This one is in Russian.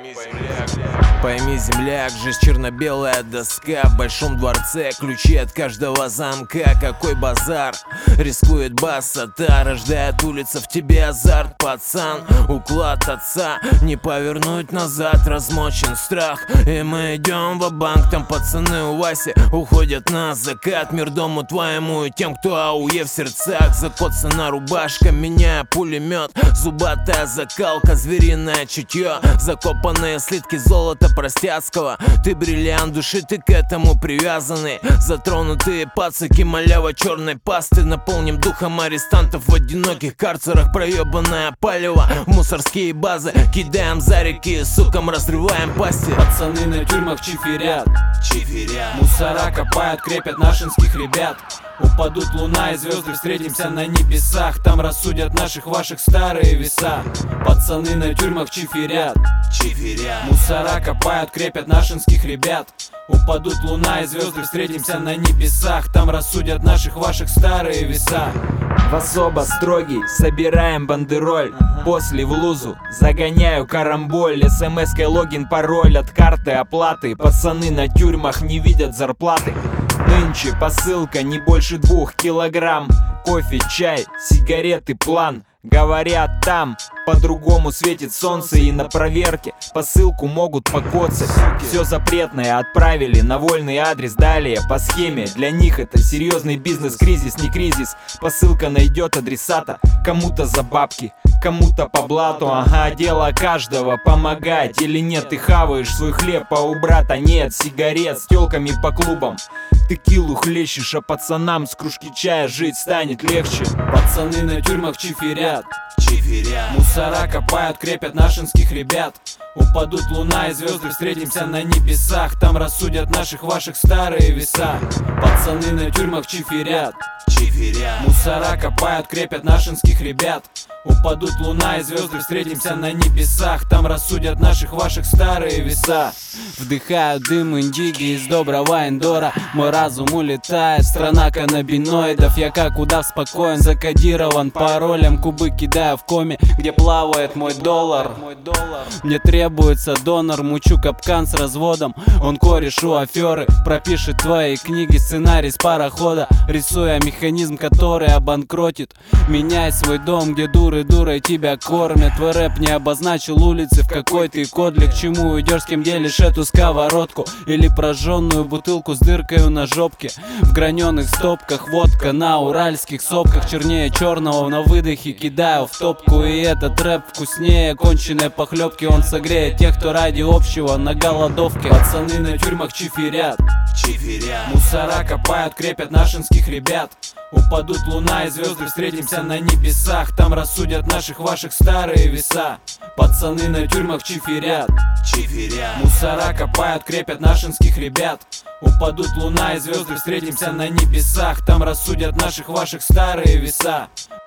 Пойми, земляк, жизнь черно-белая доска. В большом дворце ключи от каждого замка. Какой базар, рискует басота, рождает улица в тебе азарт, пацан. Уклад отца, не повернуть назад, размочен страх. И мы идем ва-банк, там пацаны у Васи уходят на закат. Мир дому твоему и тем, кто ауе в сердцах. Закоцана рубашка, меняя пулемет, зубатая закалка, звериное чутье, закопанные слитки золота простецкого. Ты бриллиант души, ты к этому привязанный. Затронутые пацаки малява черной пасты. Наполним духом арестантов в одиноких карцерах. Проебанное палево в мусорские базы кидаем за реки, сукам разрываем пасти. Пацаны на тюрьмах чиферят, мусора копают, крепят нашинских ребят. Упадут луна и звезды, встретимся на небесах. Там рассудят наших ваших старые веса. Пацаны на тюрьмах чиферят, мусора копают, крепят нашинских ребят. Упадут луна и звезды, встретимся на небесах. Там рассудят наших ваших старые веса. В особо строгий собираем бандероль. После в лузу загоняю карамболь. СМС-кой логин, пароль от карты оплаты. Пацаны на тюрьмах не видят зарплаты. Нынче посылка не больше 2 килограмм. Кофе, чай, сигареты, план. Говорят, там по-другому светит солнце. И на проверке посылку могут покоцать. Все запретное отправили на вольный адрес. Далее по схеме, для них это серьезный бизнес. Кризис, не кризис, посылка найдет адресата. Кому-то за бабки, кому-то по блату. Ага, дело каждого помогать или нет. Ты хаваешь свой хлеб, а у брата нет сигарет. С тёлками по клубам текилу хлещешь, а пацанам с кружки чая жить станет легче. Пацаны на тюрьмах чиферят, мусора копают, крепят нашинских ребят. Упадут луна и звезды, встретимся на небесах. Там рассудят наших ваших старые веса. Пацаны на тюрьмах чиферят, мусора копают, крепят нашинских ребят. Упадут луна и звезды, встретимся на небесах. Там рассудят наших ваших старые веса. Вдыхаю дым индиги из доброго индора. Мой разум улетает, страна каннабиноидов. Я как удав спокоен, закодирован паролем. Кубы кидаю в коме, где плавает мой доллар. Мне требуется донор, мучу капкан с разводом. Он кореш у аферы, пропишет твои книги, сценарий с парохода, рисуя механизм, который обанкротит. Меняй свой дом, где дуры дурой тебя кормят. Твой рэп не обозначил улицы, в какой ты кодле. К чему уйдешь, с кем делишь эту сковородку или прожженную бутылку с дыркой на жопке. В граненых стопках водка на уральских сопках. Чернее черного на выдохе кидаю в топку. И этот рэп вкуснее конченой похлебки. Он согреет тех, кто ради общего на голодовке. Пацаны на тюрьмах чиферят, мусора копают, крепят нашинских ребят. Упадут луна и звезды, встретимся на небесах. Там рассудят наших ваших старые веса. Пацаны на тюрьмах чиферят, мусора копают, крепят нашинских ребят. Упадут луна и звезды, встретимся на небесах. Там рассудят наших ваших старые веса.